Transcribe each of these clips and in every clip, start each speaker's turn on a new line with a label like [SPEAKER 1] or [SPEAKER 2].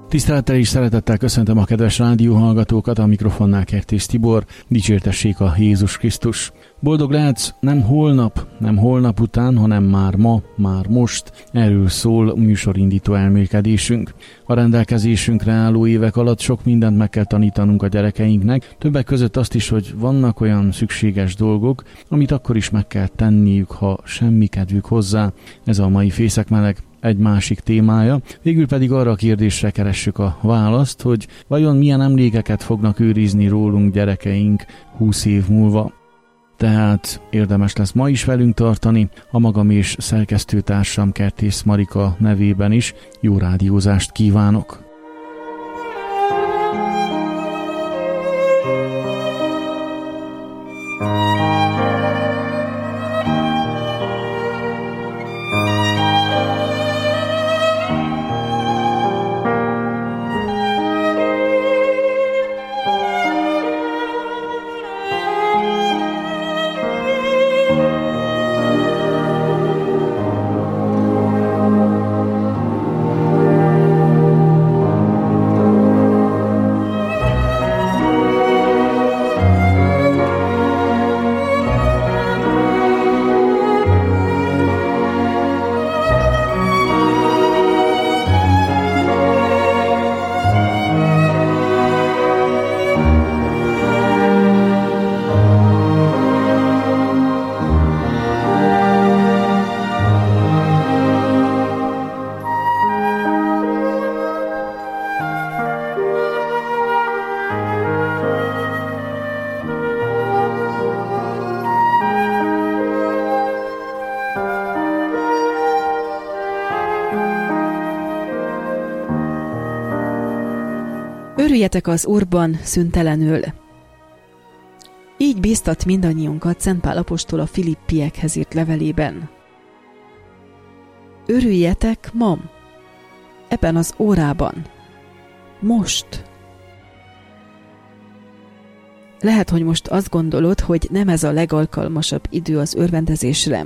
[SPEAKER 1] Tisztelettel és szeretettel köszöntöm a kedves rádióhallgatókat, a mikrofonnál Kertész Tibor, dicsértessék a Jézus Krisztus. Boldog lehetsz nem holnap, nem holnap után, hanem már ma, már most. Erről szól műsorindító elmélkedésünk. A rendelkezésünkre álló évek alatt sok mindent meg kell tanítanunk a gyerekeinknek, többek között azt is, hogy vannak olyan szükséges dolgok, amit akkor is meg kell tenniük, ha semmi kedvük hozzá. Ez a mai Fészekmeleg egy másik témája. Végül pedig arra a kérdésre keressük a választ, hogy vajon milyen emlékeket fognak őrizni rólunk gyerekeink 20 év múlva. Tehát érdemes lesz ma is velünk tartani, a magam és szerkesztőtársam Kertész Marika nevében is jó rádiózást kívánok!
[SPEAKER 2] Örüljetek az Úrban szüntelenül. Így bíztat mindannyiunkat Szent Pál apostol a Filippiekhez írt levelében. Örüljetek ma, ebben az órában, most. Lehet, hogy most azt gondolod, hogy nem ez a legalkalmasabb idő az örvendezésre.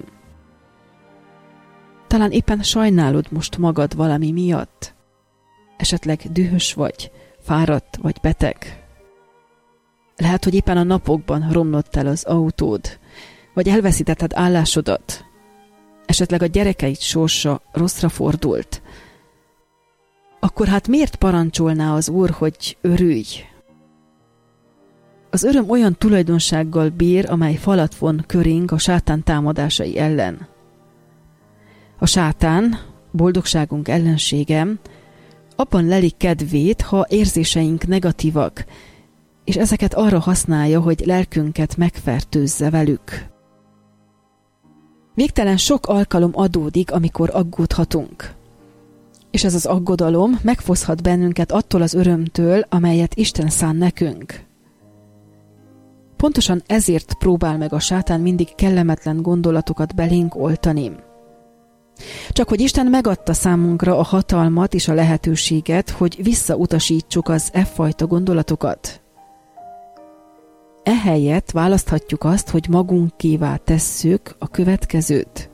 [SPEAKER 2] Talán éppen sajnálod most magad valami miatt. Esetleg dühös vagy, fáradt vagy beteg. Lehet, hogy éppen a napokban romlott el az autód, vagy elveszítetted állásodat. Esetleg a gyerekeid sorsa rosszra fordult. Akkor hát miért parancsolná az Úr, hogy örülj? Az öröm olyan tulajdonsággal bír, amely falat von körénk a sátán támadásai ellen. A sátán, boldogságunk ellensége, abban leli kedvét, ha érzéseink negatívak, és ezeket arra használja, hogy lelkünket megfertőzze velük. Végtelen sok alkalom adódik, amikor aggódhatunk. És ez az aggodalom megfoszhat bennünket attól az örömtől, amelyet Isten szán nekünk. Pontosan ezért próbál meg a sátán mindig kellemetlen gondolatokat belénk oltani. Csak hogy Isten megadta számunkra a hatalmat és a lehetőséget, hogy visszautasítsuk az fajta gondolatokat. Ehelyett választhatjuk azt, hogy magunkévá tesszük a következőt.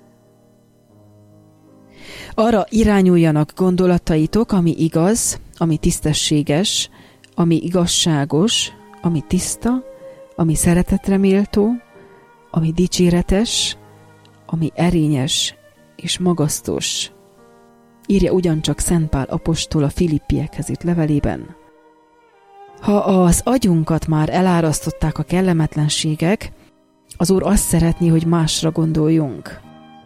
[SPEAKER 2] Arra irányuljanak gondolataitok, ami igaz, ami tisztességes, ami igazságos, ami tiszta, ami szeretetre méltó, ami dicséretes, ami erényes és magasztos. Írja ugyancsak Szent Pál apostol a Filippiekhez írt levelében. Ha az agyunkat már elárasztották a kellemetlenségek, az Úr azt szeretné, hogy másra gondoljunk.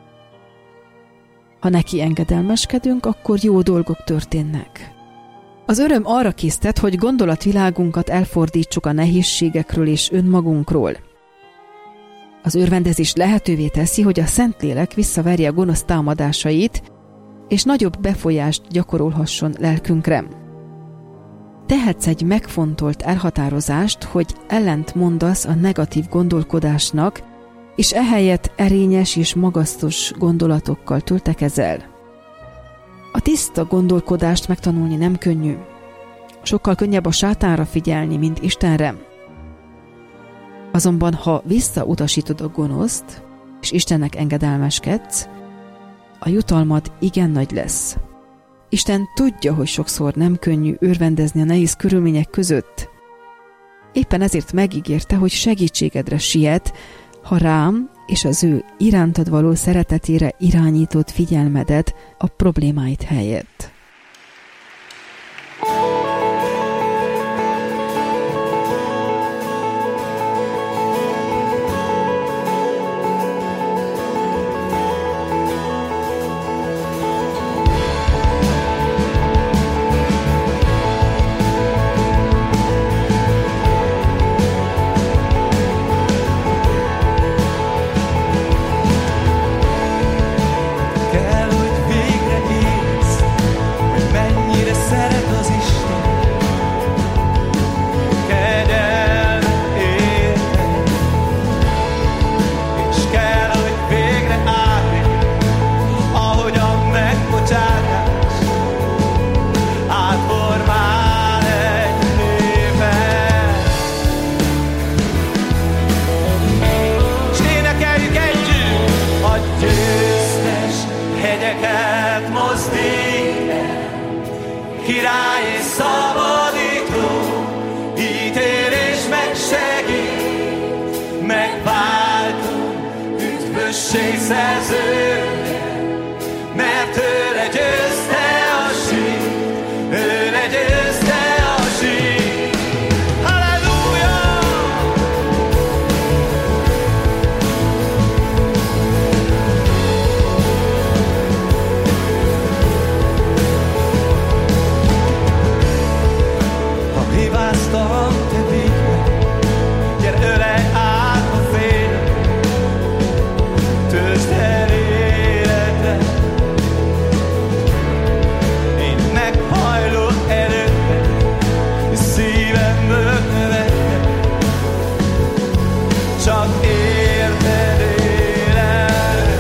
[SPEAKER 2] Ha neki engedelmeskedünk, akkor jó dolgok történnek. Az öröm arra késztet, hogy gondolatvilágunkat elfordítsuk a nehézségekről és önmagunkról. Az örvendezés lehetővé teszi, hogy a Szentlélek visszaverje a gonosz támadásait, és nagyobb befolyást gyakorolhasson lelkünkre. Tehetsz egy megfontolt elhatározást, hogy ellent mondasz a negatív gondolkodásnak, és ehelyett erényes és magasztos gondolatokkal töltekezel. A tiszta gondolkodást megtanulni nem könnyű. Sokkal könnyebb a sátánra figyelni, mint Istenre. Azonban, ha visszautasítod a gonoszt, és Istennek engedelmeskedsz, a jutalmad igen nagy lesz, Isten tudja, hogy sokszor nem könnyű örvendezni a nehéz körülmények között. Éppen ezért megígérte, hogy segítségedre siet, ha rám és az ő irántad való szeretetére irányított figyelmedet a problémáid helyett.
[SPEAKER 3] Király és szabadító, ítél és megsegít, megváltó, üdvösség szerzője, mert ő legyőzte a sírt, ő legyőzte a sírt. Halleluja! Hibáztam, te végre, gyere ölej át a fél, töltsd el életre. Én meghajlok előtte, és szívemből követlek, csak érted élek.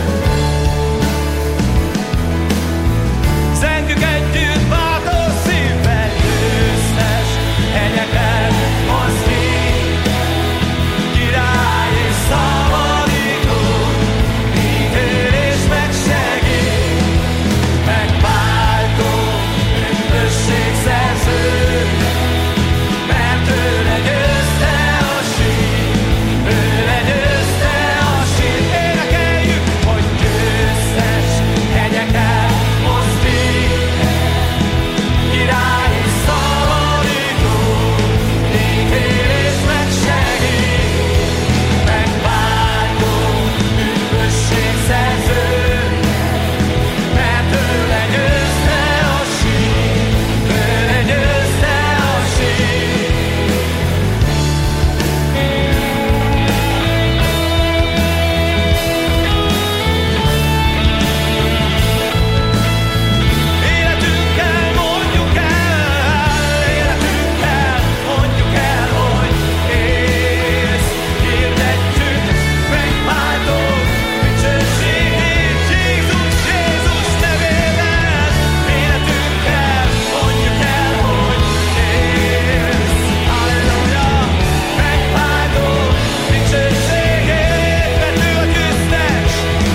[SPEAKER 3] Zengjük együtt bátor szívvel, győztes hegyeket mozdít, király és szabadító, ítél és megsegít, megváltó, üdvösség szerzője, mert ő legyőzte a sírt, ő legyőzte a sírt. Énekeljük, hogy győztes hegyeket mozdít, király és szabadító, ítél és megsegít, megváltó, üdvösség szerzője, mert ő legyőzte a sírt, ő legyőzte a sírt. Életünkkel mondjuk el, hogy élsz, hirdetjük megváltó dicsőségét Jézus, Jézus nevében. Életünkkel mondjuk el, hogy élsz, halleluja, megváltó dicsőségét, mert ő a győztes,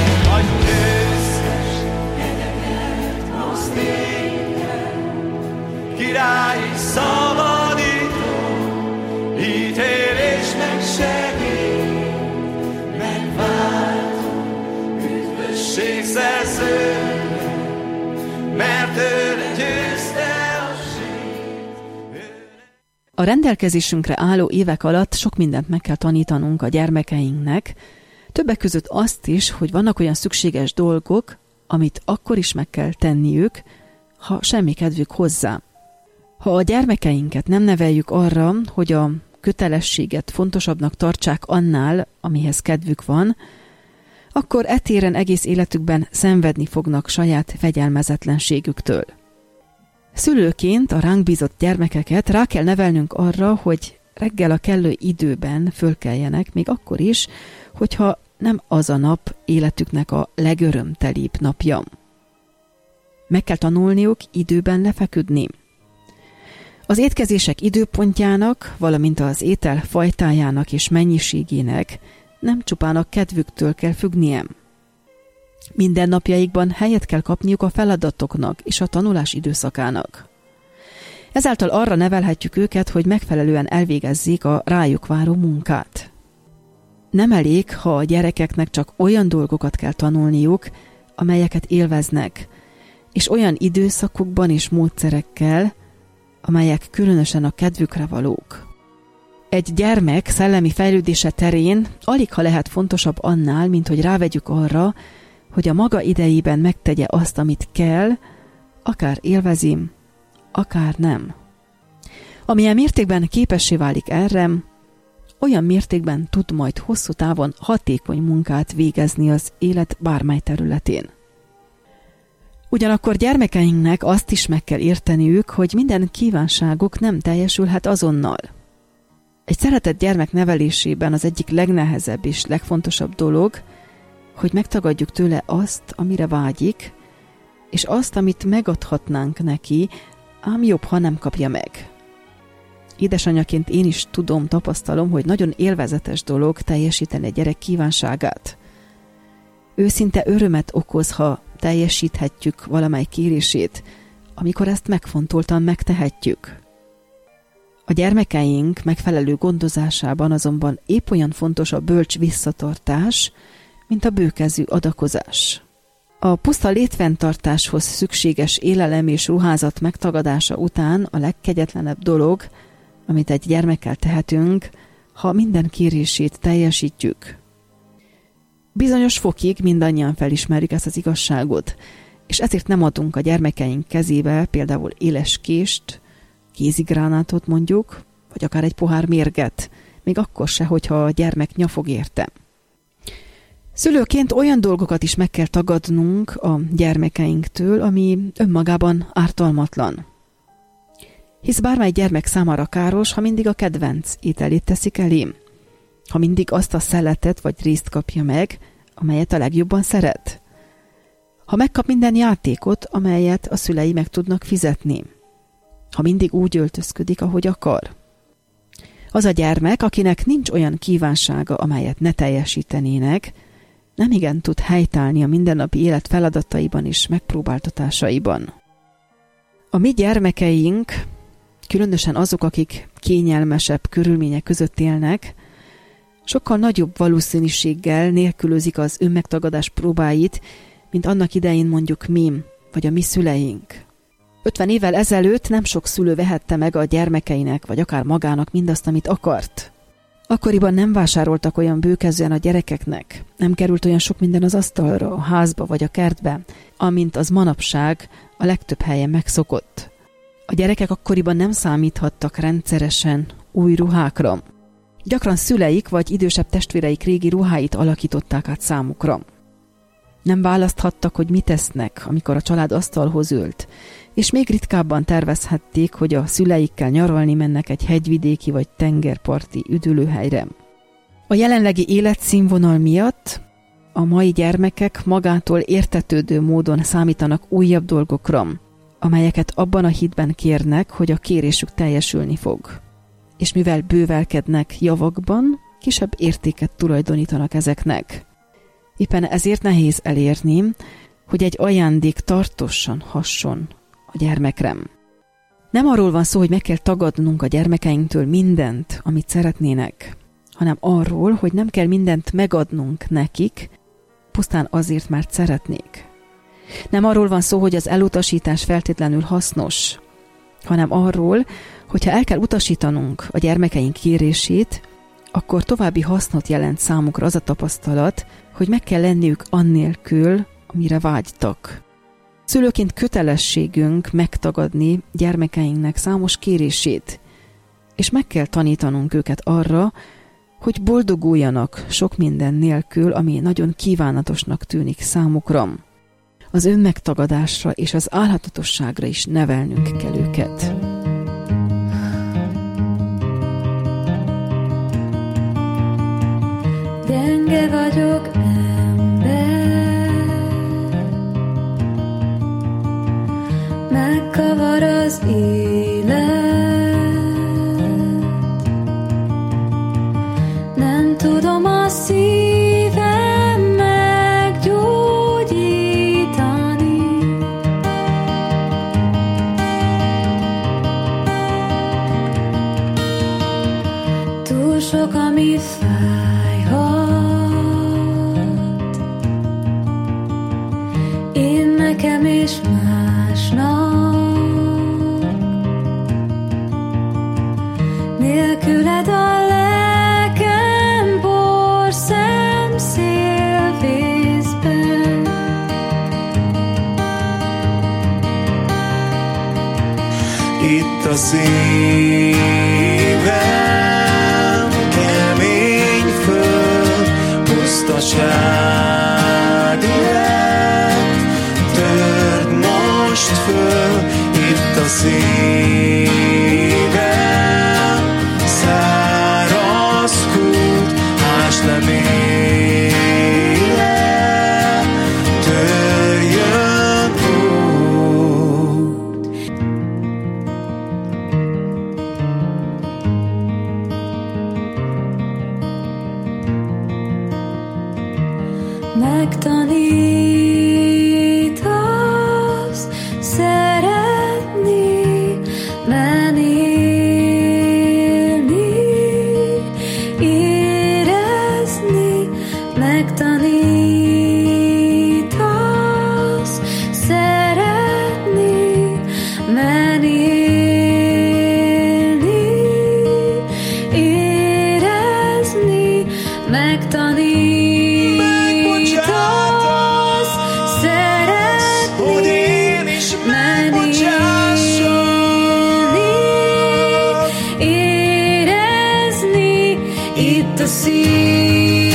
[SPEAKER 3] hegyeket mozdít el, király és szabadító, ítél és megsegít, megváltó, üdvösség szerzője, mert ő legyőzte a sírt.
[SPEAKER 2] A rendelkezésünkre álló évek alatt sok mindent meg kell tanítanunk a gyermekeinknek, többek között azt is, hogy vannak olyan szükséges dolgok, amit akkor is meg kell tenniük, ha semmi kedvük hozzá. Ha a gyermekeinket nem neveljük arra, hogy a kötelességet fontosabbnak tartsák annál, amihez kedvük van, akkor etéren egész életükben szenvedni fognak saját fegyelmezetlenségüktől. Szülőként a ránk bízott gyermekeket rá kell nevelnünk arra, hogy reggel a kellő időben fölkeljenek, még akkor is, hogyha nem az a nap életüknek a legörömtelibb napja. Meg kell tanulniuk időben lefeküdni. Az étkezések időpontjának, valamint az étel fajtájának és mennyiségének nem csupán a kedvüktől kell függnie. Mindennapjaikban helyet kell kapniuk a feladatoknak és a tanulás időszakának. Ezáltal arra nevelhetjük őket, hogy megfelelően elvégezzék a rájuk váró munkát. Nem elég, ha a gyerekeknek csak olyan dolgokat kell tanulniuk, amelyeket élveznek, és olyan időszakokban és módszerekkel, amelyek különösen a kedvükre valók. Egy gyermek szellemi fejlődése terén aligha lehet fontosabb annál, mint hogy rávegyük arra, hogy a maga idejében megtegye azt, amit kell, akár élvezi, akár nem. Amilyen mértékben képessé válik erre, olyan mértékben tud majd hosszú távon hatékony munkát végezni az élet bármely területén. Ugyanakkor gyermekeinknek azt is meg kell érteniük, hogy minden kívánságuk nem teljesülhet azonnal. Egy szeretett gyermek nevelésében az egyik legnehezebb és legfontosabb dolog, hogy megtagadjuk tőle azt, amire vágyik, és azt, amit megadhatnánk neki, ám jobb, ha nem kapja meg. Édesanyaként én is tapasztalom, hogy nagyon élvezetes dolog teljesíteni egy gyerek kívánságát. Őszinte örömet okoz, ha teljesíthetjük valamely kérését, amikor ezt megfontoltan megtehetjük. A gyermekeink megfelelő gondozásában azonban épp olyan fontos a bölcs visszatartás, mint a bőkezű adakozás. A puszta létfenntartáshoz szükséges élelem és ruházat megtagadása után a legkegyetlenebb dolog, amit egy gyermekkel tehetünk, ha minden kérését teljesítjük. Bizonyos fokig mindannyian felismerjük ezt az igazságot, és ezért nem adunk a gyermekeink kezébe például éles kést, kézigránátot mondjuk, vagy akár egy pohár mérget, még akkor se, hogyha a gyermek nyafog érte. Szülőként olyan dolgokat is meg kell tagadnunk a gyermekeinktől, ami önmagában ártalmatlan. Hisz bármely gyermek számára káros, ha mindig a kedvenc ételét teszik elé, ha mindig azt a szeletet vagy részt kapja meg, amelyet a legjobban szeret, ha megkap minden játékot, amelyet a szülei meg tudnak fizetni, ha mindig úgy öltözködik, ahogy akar. Az a gyermek, akinek nincs olyan kívánsága, amelyet ne teljesítenének, nem igen tud helytállni a mindennapi élet feladataiban és megpróbáltatásaiban. A mi gyermekeink, különösen azok, akik kényelmesebb körülmények között élnek, sokkal nagyobb valószínűséggel nélkülözik az önmegtagadás próbáit, mint annak idején mondjuk mi, vagy a mi szüleink. 50 évvel ezelőtt nem sok szülő vehette meg a gyermekeinek, vagy akár magának mindazt, amit akart. Akkoriban nem vásároltak olyan bőkezően a gyerekeknek, nem került olyan sok minden az asztalra, a házba vagy a kertbe, amint az manapság a legtöbb helyen megszokott. A gyerekek akkoriban nem számíthattak rendszeresen új ruhákra. Gyakran szüleik vagy idősebb testvéreik régi ruháit alakították át számukra. Nem választhattak, hogy mit esznek, amikor a család asztalhoz ült, és még ritkábban tervezhették, hogy a szüleikkel nyaralni mennek egy hegyvidéki vagy tengerparti üdülőhelyre. A jelenlegi életszínvonal miatt a mai gyermekek magától értetődő módon számítanak újabb dolgokra, amelyeket abban a hitben kérnek, hogy a kérésük teljesülni fog. És mivel bővelkednek javakban, kisebb értéket tulajdonítanak ezeknek. Éppen ezért nehéz elérni, hogy egy ajándék tartósan hasson a gyermekre. Nem arról van szó, hogy meg kell tagadnunk a gyermekeinktől mindent, amit szeretnének, hanem arról, hogy nem kell mindent megadnunk nekik, pusztán azért, mert szeretnék. Nem arról van szó, hogy az elutasítás feltétlenül hasznos, hanem arról, hogyha el kell utasítanunk a gyermekeink kérését, akkor további hasznot jelent számukra az a tapasztalat, hogy meg kell lenniük annélkül, amire vágytak. Szülőként kötelességünk megtagadni gyermekeinknek számos kérését, és meg kell tanítanunk őket arra, hogy boldoguljanak sok minden nélkül, ami nagyon kívánatosnak tűnik számukra. Az önmegtagadásra és az álhatatosságra is nevelnünk kell őket.
[SPEAKER 4] Gyenge vagyok, ember, megkavar az élet, nem tudom a szívem meggyógyítani, sok, ami fájhat, én nekem és másnak. Nélküled a lelkem porszem szélvészben.
[SPEAKER 3] Itt a szívem kemény föld, pusztaság lett, törd most föl. Itt a szívem száraz kút, ásd le mélyre, törjön út. Megtanítasz szeretni, menélni, érezni. Megtanítasz szeretni, menélni, érezni. Megtanítasz
[SPEAKER 5] hogy én is
[SPEAKER 4] érezni. Itt a szívem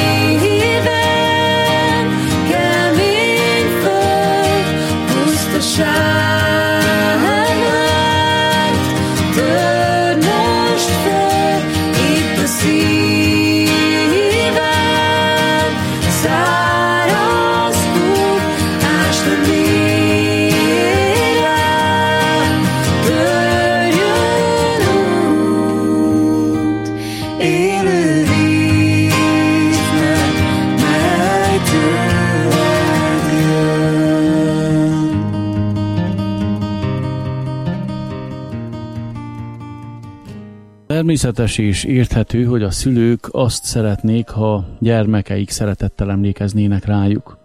[SPEAKER 4] kemény föld, pusztaság lett, törd most föl. Itt a szívem száraz kút, ásd le mélyre, törjön út. Élő víznek, mely tőled jön.
[SPEAKER 1] Természetes és érthető, hogy a szülők azt szeretnék, ha gyermekeik szeretettel emlékeznének rájuk.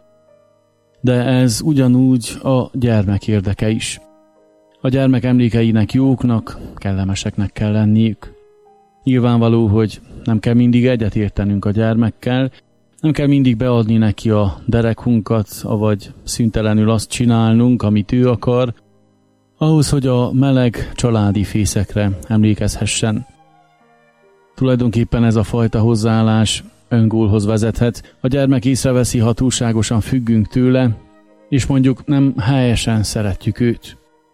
[SPEAKER 1] De ez ugyanúgy a gyermek érdeke is. A gyermek emlékeinek jóknak, kellemeseknek kell lenniük. Nyilvánvaló, hogy nem kell mindig egyetértenünk a gyermekkel, nem kell mindig beadni neki a derekunkat, avagy szüntelenül azt csinálnunk, amit ő akar, ahhoz, hogy a meleg családi fészekre emlékezhessen. Tulajdonképpen ez a fajta hozzáállás öngólhoz vezethet. A gyermek észreveszi, ha túlságosan függünk tőle, és mondjuk nem helyesen szeretjük őt.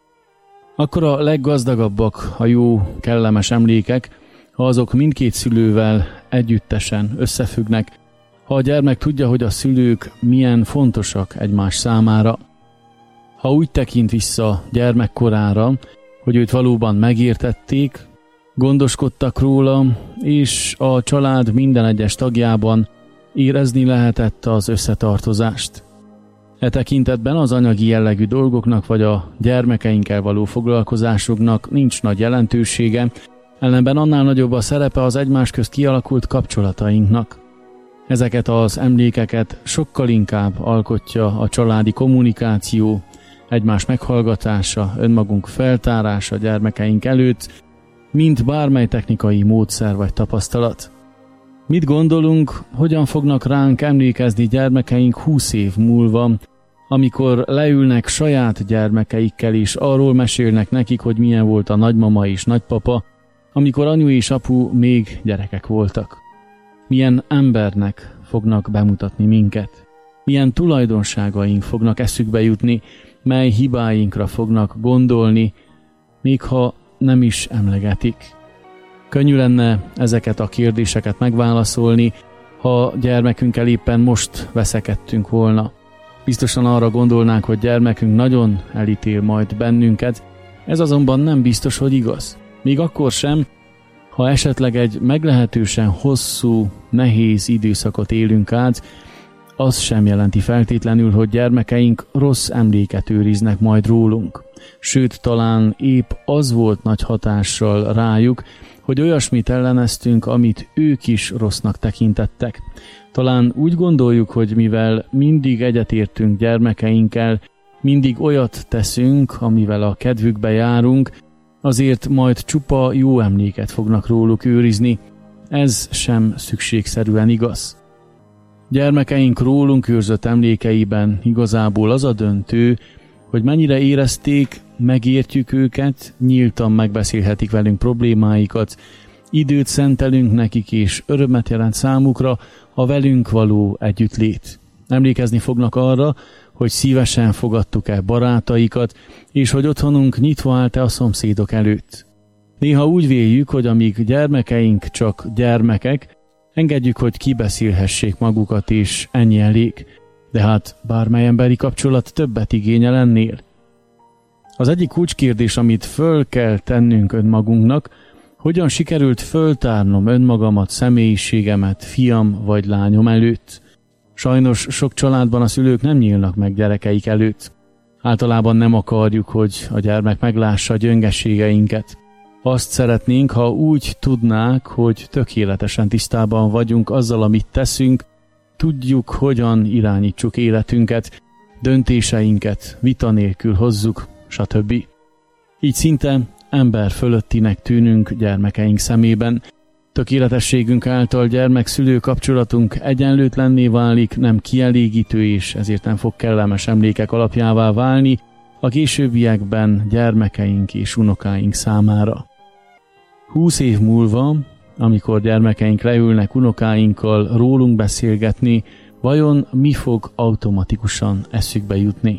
[SPEAKER 1] Akkor a leggazdagabbak a jó, kellemes emlékek, ha azok mindkét szülővel együttesen összefüggnek, ha a gyermek tudja, hogy a szülők milyen fontosak egymás számára. Ha úgy tekint vissza gyermekkorára, hogy őt valóban megértették, gondoskodtak róla, és a család minden egyes tagjában érezni lehetett az összetartozást. E tekintetben az anyagi jellegű dolgoknak vagy a gyermekeinkkel való foglalkozásoknak nincs nagy jelentősége, ellenben annál nagyobb a szerepe az egymás közt kialakult kapcsolatainknak. Ezeket az emlékeket sokkal inkább alkotja a családi kommunikáció, egymás meghallgatása, önmagunk feltárása gyermekeink előtt, mint bármely technikai módszer vagy tapasztalat. Mit gondolunk, hogyan fognak ránk emlékezni gyermekeink 20 év múlva, amikor leülnek saját gyermekeikkel és arról mesélnek nekik, hogy milyen volt a nagymama és nagypapa, amikor anyu és apu még gyerekek voltak. Milyen embernek fognak bemutatni minket, milyen tulajdonságaink fognak eszükbe jutni, mely hibáinkra fognak gondolni, még ha nem is emlegetik. Könnyű lenne ezeket a kérdéseket megválaszolni, ha gyermekünkkel éppen most veszekedtünk volna. Biztosan arra gondolnánk, hogy gyermekünk nagyon elítél majd bennünket, ez azonban nem biztos, hogy igaz. Még akkor sem, ha esetleg egy meglehetősen hosszú, nehéz időszakot élünk át, az sem jelenti feltétlenül, hogy gyermekeink rossz emléket őriznek majd rólunk. Sőt, talán épp az volt nagy hatással rájuk, hogy olyasmit elleneztünk, amit ők is rossznak tekintettek. Talán úgy gondoljuk, hogy mivel mindig egyetértünk gyermekeinkkel, mindig olyat teszünk, amivel a kedvükbe járunk, azért majd csupa jó emléket fognak róluk őrizni. Ez sem szükségszerűen igaz. Gyermekeink rólunk őrzött emlékeiben igazából az a döntő, hogy mennyire érezték, megértjük őket, nyíltan megbeszélhetik velünk problémáikat, időt szentelünk nekik és örömet jelent számukra a velünk való együttlét. Emlékezni fognak arra, hogy szívesen fogadtuk-e barátaikat, és hogy otthonunk nyitva állt-e a szomszédok előtt. Néha úgy véljük, hogy amíg gyermekeink csak gyermekek, engedjük, hogy kibeszélhessék magukat, és ennyi elég. De hát bármely emberi kapcsolat többet igényel ennél. Az egyik kulcskérdés, amit föl kell tennünk önmagunknak, hogyan sikerült föltárnom önmagamat, személyiségemet fiam vagy lányom előtt. Sajnos sok családban a szülők nem nyílnak meg gyerekeik előtt. Általában nem akarjuk, hogy a gyermek meglássa a gyöngeségeinket. Azt szeretnénk, ha úgy tudnák, hogy tökéletesen tisztában vagyunk azzal, amit teszünk, tudjuk, hogyan irányítsuk életünket, döntéseinket vita nélkül hozzuk, stb. Így szinte ember fölöttinek tűnünk gyermekeink szemében. Tökéletességünk által gyermek-szülő kapcsolatunk egyenlőtlenné válik, nem kielégítő, és ezért nem fog kellemes emlékek alapjává válni a későbbiekben gyermekeink és unokáink számára. 20 év múlva, amikor gyermekeink leülnek unokáinkkal rólunk beszélgetni, vajon mi fog automatikusan eszükbe jutni?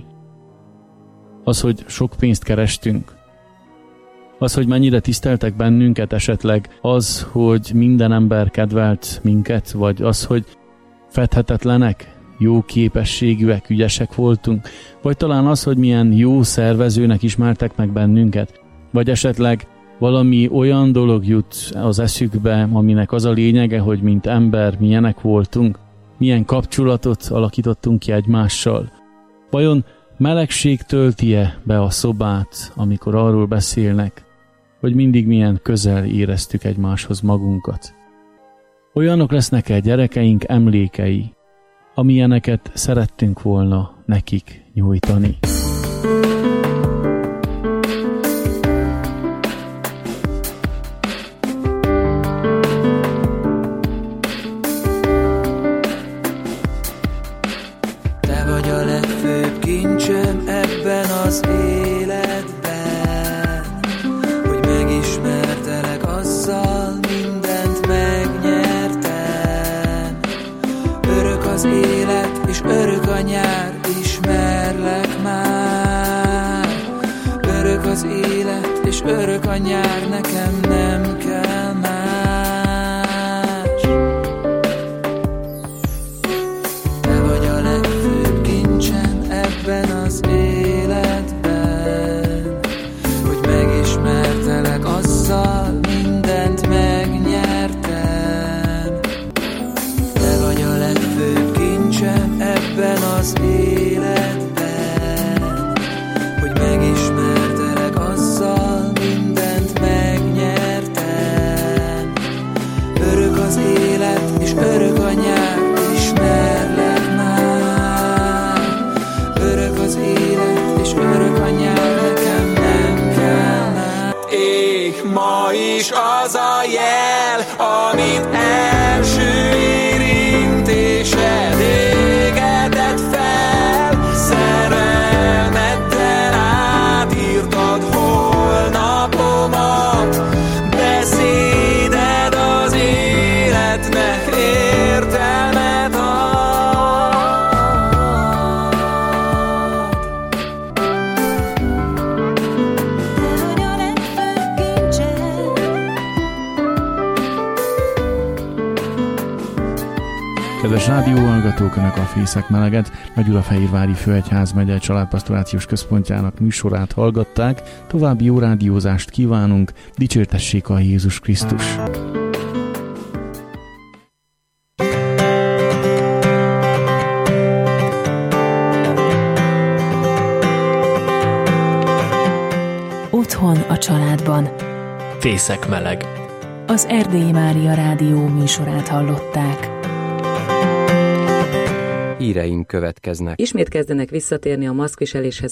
[SPEAKER 1] Az, hogy sok pénzt kerestünk? Az, hogy mennyire tiszteltek bennünket, esetleg az, hogy minden ember kedvelt minket, vagy az, hogy fedhetetlenek, jó képességűek, ügyesek voltunk, vagy talán az, hogy milyen jó szervezőnek ismertek meg bennünket, vagy esetleg valami olyan dolog jut az eszükbe, aminek az a lényege, hogy mint ember milyenek voltunk, milyen kapcsolatot alakítottunk ki egymással. Vajon melegség tölti-e be a szobát, amikor arról beszélnek, hogy mindig milyen közel éreztük egymáshoz magunkat? Olyanok lesznek-e gyerekeink emlékei, amilyeneket szerettünk volna nekik nyújtani?
[SPEAKER 4] Te vagy a legfőbb kincsem ebben az életben, hogy megismertelek, azzal mindent megnyertem. Örök az élet és örök a nyár, ismerlek már. Örök az élet és örök a nyár, nekem nem kell más. Te vagy a legfőbb kincsem ebben az életben, hogy megismertelek, azzal mindent megnyertem. Te vagy a legfőbb kincsem ebben az életben, hogy megismertelek, azzal mindent megnyertem. Örök az élet és örök a nyár, ismerlek már. Örök az élet és örök a nyár, nekem nem kell már.
[SPEAKER 5] Ég ma is az a jel, amit első érintésed égetett fel. Szerelmeddel átírtad holnapomat, beszéded az életnek értelmet ad.
[SPEAKER 1] Kedves rádióhallgatók, Önök a Fészek Meleget, Nagyulafehérvári Főegyházmegye Családpastorációs Központjának műsorát hallgatták. További jó rádiózást kívánunk, dicsértessék a Jézus Krisztus!
[SPEAKER 6] a családban.
[SPEAKER 7] Fészek meleg.
[SPEAKER 6] Az Erdélyi Mária Rádió műsorát hallották.
[SPEAKER 8] Híreink következnek.
[SPEAKER 9] Ismét kezdenek visszatérni a maszkviseléshez